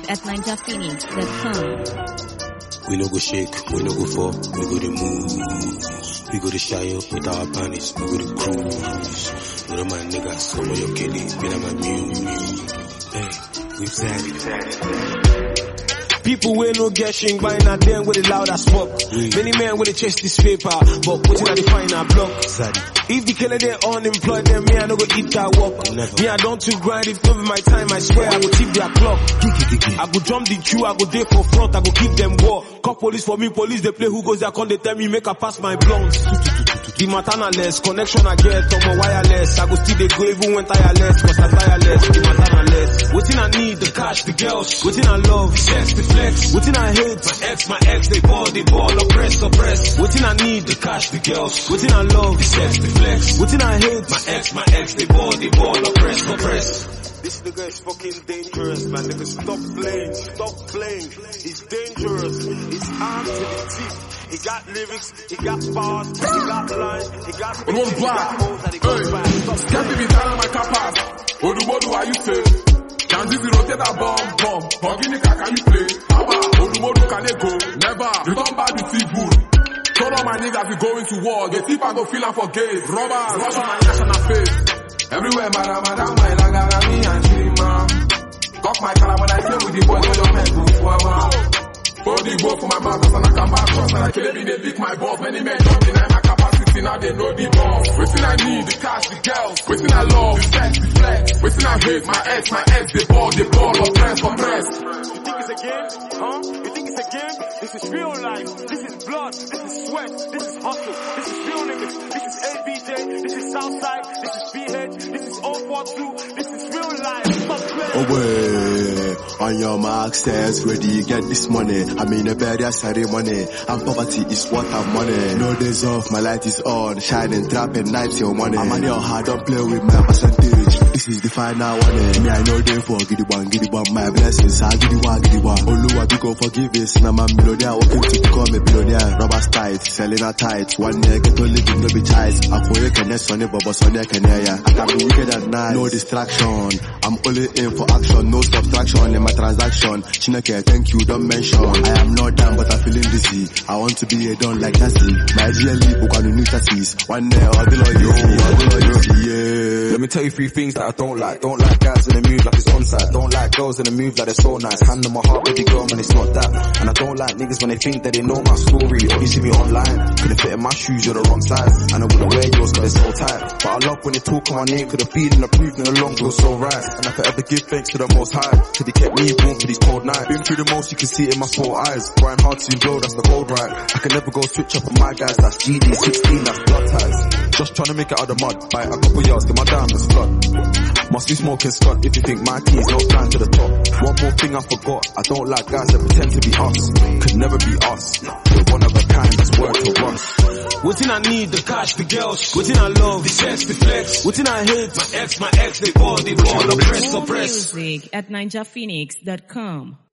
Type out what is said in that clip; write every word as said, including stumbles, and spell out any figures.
at ninja phoenix dot com. We no go shake, we no go fall, we go to move. We go to shy up with our panties, we go to cruise. One of my niggas, some of your kiddies, be like my muse. Hey, we've said it. People wey no get shing by na them with the loud as fuck. Mm. Many men with the chest this paper, but put it at the final block. Zaddy. If the killer they unemployed, then me I no go eat that work. Never. Me I don't too grind, if no be my time, I swear I go keep their clock. I go jump the queue, I go day for front, I go keep them war. Call police for me, police they play who goes there, come they tell me make I pass my blunts. The maternaless, connection I get on my wireless. I go still they go even when tireless, cause I tireless, the maternaless. Waiting I need, the cash, the girls. Waiting I love, sex, the flex. Waiting I hate, my ex, my ex, they ball, they ball, oppress, oppress. Waiting I need, the cash, the girls. Waiting I love, the sex, the flex. Waiting I hate, my ex, my ex, they ball, they ball, oppress, oppress. This nigga is fucking dangerous, man. Nigga, stop playing, stop playing. He's dangerous. He's armed to the teeth. He got lyrics, he got bars, he got lines, he got bitches, he got hoes that he goes back. Can't be down on my capas. Odu Modu, are you say? Can this rotate that bomb, bomb? Organica, can you play? Haba, Odu Modu, can they go? Never. You don't buy the seafood. Told all my niggas we going to war. The thief I go feel am for gays. Robbers, rush on my national face. Everywhere, madam, madam, my lagara, me and Chima. Cock my collar when I play with the boys, don't make good for a body go for my mouth, and I come back cross, and I kill me, they beat my balls. Many men don't deny my capacity, now they know the boss. Waiting I need, the cash, the girls. Waiting I love, the sex, the flex. Waiting I hate, my ex, my ex, they ball, they ball, oppress, oppress. You think it's a game? Huh? You think it's a game? This is real life. This is blood. This is sweat. This is hustle. This is real niggas. This is A B J. This is Southside. This is Spearhead. This is O four two. This is real life. Away on your mark says ready, get this money. I'm in a bed, I ceremony. And poverty is what I'm money. No days off, my light is on. Shining, trapping, nights your money. I'm on your heart, don't play with my percentage. This is the final one. Me, I know they for giddy one, giddy one. My blessings, I giddy one, giddy one. Oluwa, big go forgive us. Now I'm a millionaire, working to become a billionaire. Robbers tight, selling a tight. One year, get to living, no be ties. I for you can sonny, but sonny can hear. I can be wicked at night. No distraction. I'm only in for action, no subtraction in my transaction. Chineke, thank you, don't mention. I am not down, but I'm feeling dizzy. I want to be a don like Tassie. My G L E book on the new chassis. One day, I'll be like, yo, I'll be like, yo, yeah. Let me tell you three things that I don't like. Don't like guys in the move like it's onside. Don't like girls in the move like they're so nice. Hand on my heart, baby girl, man, it's not that. And I don't like niggas when they think that they know my story. Or you see me online. Couldn't fit in my shoes, you're the wrong size. And I wouldn't wear yours cause it's so tight. But I love when they talk on my name, cause the feeling of proving along feels so right. And I forever give thanks to the most high. Cause he kept me warm for these cold nights. Been through the most, you can see it in my small eyes. Grind hard to blow, that's the cold right. I can never go switch up on my guys, that's G D sixteen, that's blood ties. Just trying to make it out of the mud. Bite a couple yards to my diamonds flood. Must be smoking Scott if you think my team's not down to the top. One more thing I forgot, I don't like guys that pretend to be us. Could never be us. We're one of a kind that's worth to us. Waiting I need, the cash, the girls. Waiting I love, the sex, the flex. Waiting I hate, my ex, my ex, they ball, they ball, oppress, oppress. Music at ninja phoenix dot com.